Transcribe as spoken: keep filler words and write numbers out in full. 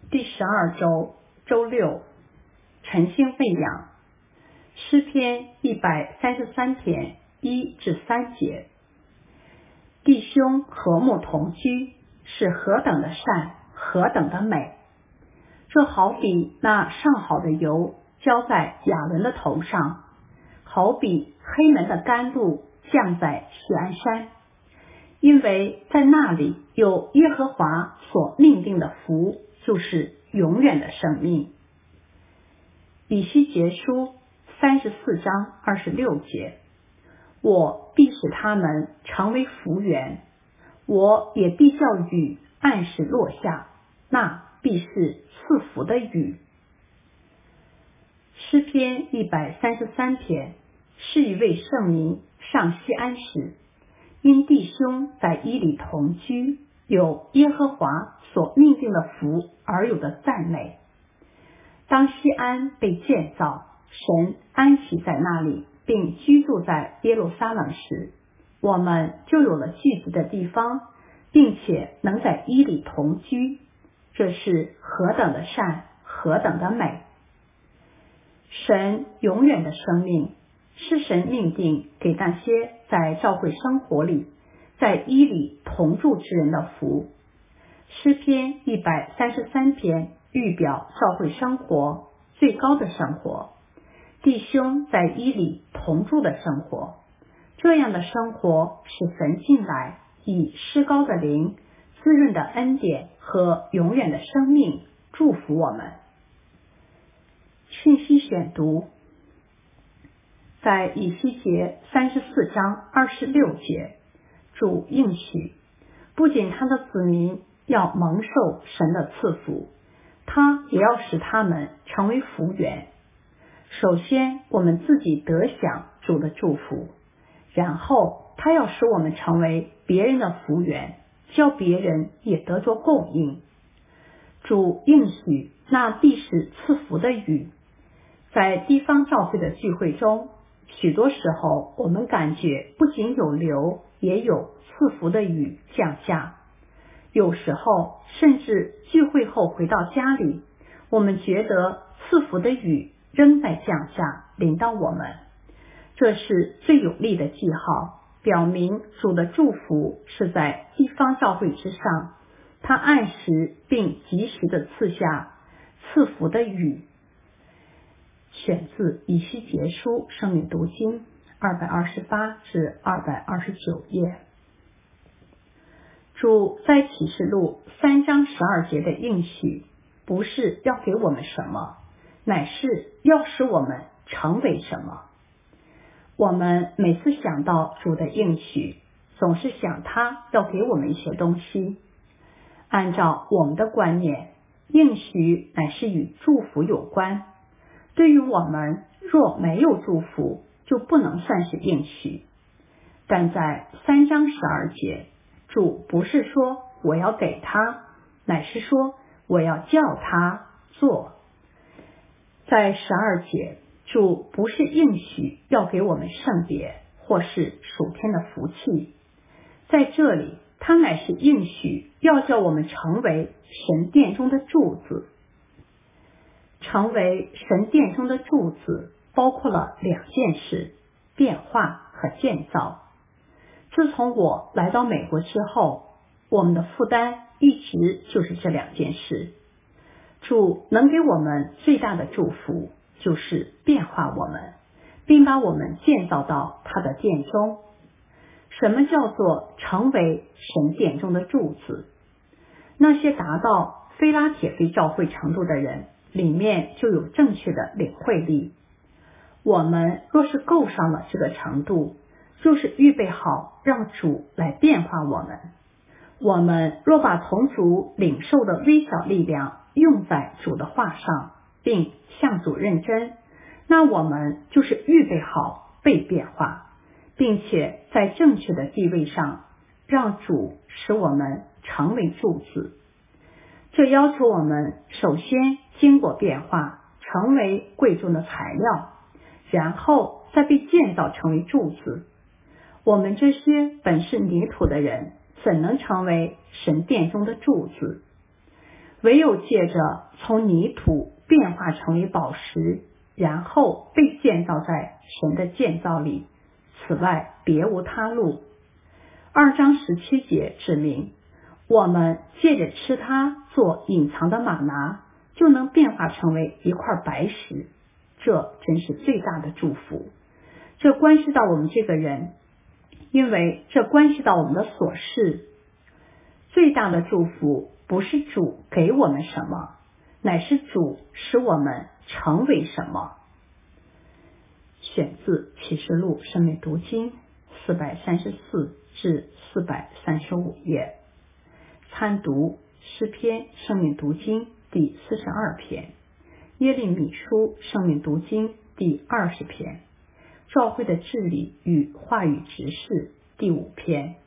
第十二周周六，晨星喂养。诗篇一百三十三篇一至三节。弟兄和睦同居，是何等的善，何等的美！这好比那上好的油浇在亚伦的头上，好比黑门的甘露降在锡安山，因为在那里有耶和华所命定的福，就是永远的生命。以西结书三十四章二十六节，我必使他们成为福源，我也必叫雨按时落下，那必是赐福的雨。诗篇一百三十三篇，是一位圣民上锡安时，因弟兄在伊里同居，有耶和华所命定的福而有的赞美。当锡安被建造，神安息在那里，并居住在耶路撒冷时，我们就有了聚集的地方，并且能在伊里同居，这是何等的善，何等的美！神永远的生命是神命定给那些在教会生活里在伊里同住之人的福。诗篇一百三十三篇预表教会生活最高的生活，弟兄在伊里同住的生活。这样的生活使神进来，以施膏的灵、滋润的恩典和永远的生命祝福我们。讯息选读，在以西结三十四章二十六节，主应许，不仅他的子民要蒙受神的赐福，他也要使他们成为福源。首先，我们自己得享主的祝福，然后他要使我们成为别人的福源，叫别人也得着供应。主应许那必使赐福的雨。在地方教会的聚会中，许多时候我们感觉不仅有流，也有赐福的雨降下。有时候甚至聚会后回到家里，我们觉得赐福的雨仍在降下，临到我们。这是最有力的记号，表明主的祝福是在地方教会之上，他按时并及时的赐下赐福的雨。选自以西结书生命读经二百二十八至二百二十九页。主在启示录三章十二节的应许，不是要给我们什么，乃是要使我们成为什么。我们每次想到主的应许，总是想他要给我们一些东西。按照我们的观念，应许乃是与祝福有关。对于我们，若没有祝福，就不能算是应许。但在三章十二节，主不是说我要给他，乃是说我要叫他做。在十二节，主不是应许要给我们圣别或是属天的福气，在这里他乃是应许要叫我们成为神殿中的柱子。成为神殿中的柱子包括了两件事，变化和建造。自从我来到美国之后，我们的负担一直就是这两件事。主能给我们最大的祝福，就是变化我们，并把我们建造到他的殿中。什么叫做成为神殿中的柱子？那些达到非拉铁非教会程度的人，里面就有正确的领会力。我们若是够上了这个程度，就是预备好让主来变化我们。我们若把从主领受的微小力量用在主的话上，并向主认真，那我们就是预备好被变化，并且在正确的地位上让主使我们成为柱子。这要求我们首先经过变化，成为贵重的材料，然后再被建造成为柱子。我们这些本是泥土的人，怎能成为神殿中的柱子？ 唯有借着从泥土变化成为宝石，然后被建造在神的建造里，此外别无他路。二章十七节指明，我们借着吃它做隐藏的玛拿，就能变化成为一块白石，这真是最大的祝福。这关系到我们这个人，因为这关系到我们的所事。最大的祝福不是主给我们什么，乃是主使我们成为什么。选自启示录生命读经四百三十四至四百三十五页，参读诗篇生命读经第四十二篇，耶利米书生命读经第二十篇，教会的治理与话语执事第五篇。